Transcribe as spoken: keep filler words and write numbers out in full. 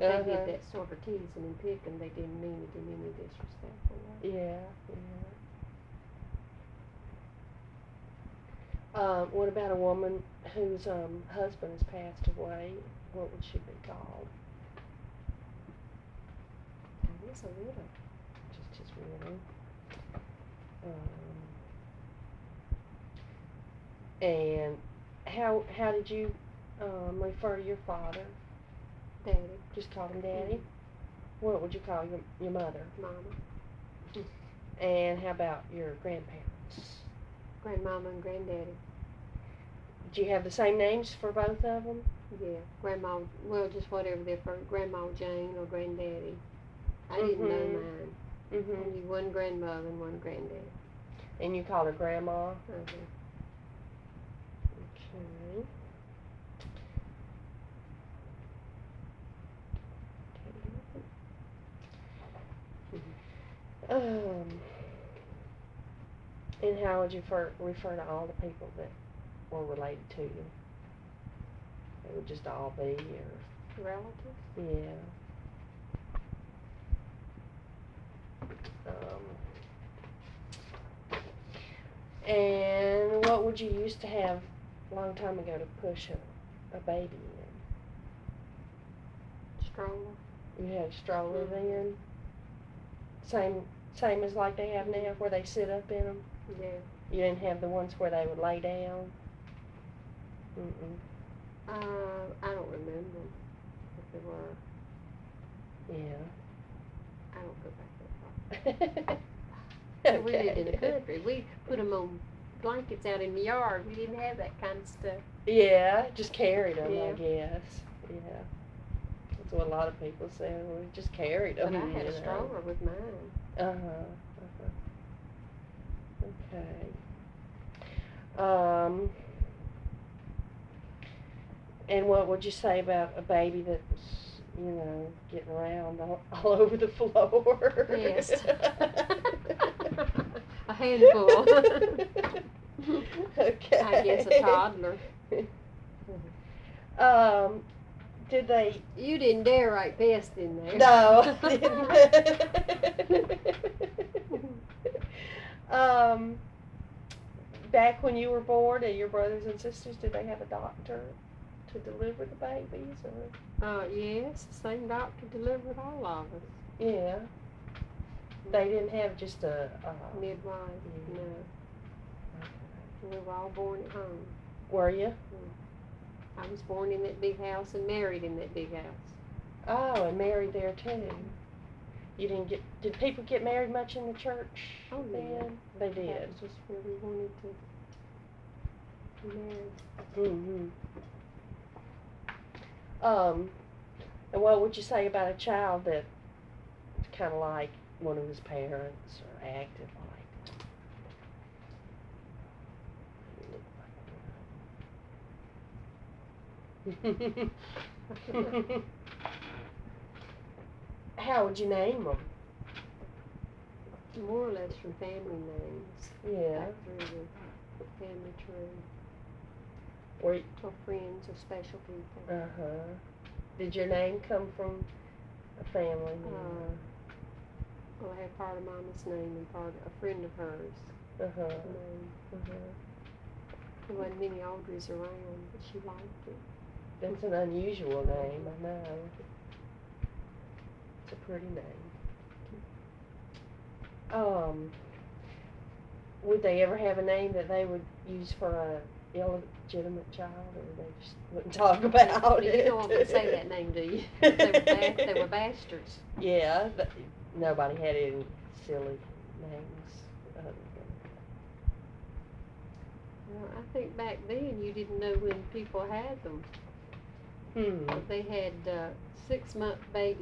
But uh-huh. they did that sort of teasing and picking. They didn't mean it in any disrespectful way. Yeah, yeah. Um, what about a woman whose um, husband has passed away? What would she be called? I guess a widow. Just his widow. Um, and how how did you um, refer to your father? Daddy. Just call him Daddy? Mm-hmm. What would you call your your mother? Mama. And how about your grandparents? Grandmama and granddaddy. Do you have the same names for both of them? Yeah. Grandma, well, just whatever their first, Grandma Jane or Granddaddy. I didn't Mhm. know mine. Mhm. Only one grandmother and one granddad. And you called her Grandma? Uh-huh. Okay. Um, and how would you refer, refer to all the people that were related to you? It would just all be, or Relatives? yeah. Um, and what would you used to have a long time ago to push a, a baby Stroller? in? You had a stroller Mhm. then? Same same as like they have now, where they sit up in them? Yeah. You didn't have the ones where they would lay down? Mm-mm. Uh, I don't remember if they were. Yeah. I don't go back that far. Okay. We lived in the country. We put them on blankets out in the yard. We didn't have that kind of stuff. Yeah, just carried them, Yeah. I guess. Yeah. That's what a lot of people say. We just carried them. But I had you a know. stroller with mine. Uh-huh. Uh-huh. Okay. Um, and what would you say about a baby that's, you know, getting around all, all over the floor? Yes. A handful. Okay. I guess a toddler. Um, did they? You didn't dare write best in there. No, I didn't. um, back when you were born, and your brothers and sisters, did they have a doctor to deliver the babies, or? Uh, yes, the same doctor delivered all of us. Yeah. They didn't have just a. Uh, Midwife, yeah. no. We were all born at home. Were you? I was born in that big house and married in that big house. Oh, and married there too. You didn't get? Did people get married much in the church? Oh, then? yeah. They That did. was just where we wanted to be married. Mm-hmm. Um, and what would you say about a child that kind of like one of his parents or acted like? How would you name them? More or less from family names. Yeah. Back through the family tree. Or, Or friends or special people. uh-huh. Did your name come from a family? Uh, well, I had part of Mama's name and part of a friend of hers. Uh-huh. Name. Uh-huh. There wasn't many Audreys around, but she liked it. That's an unusual name, I know. It's a pretty name. Um, would they ever have a name that they would use for a illegitimate child, or they just wouldn't talk about it? You don't want to say that name, do you? They were, ba- they were bastards. Yeah, but nobody had any silly names other than Well, I think back then you didn't know when people had them. Hmm. They had uh, six-month babies.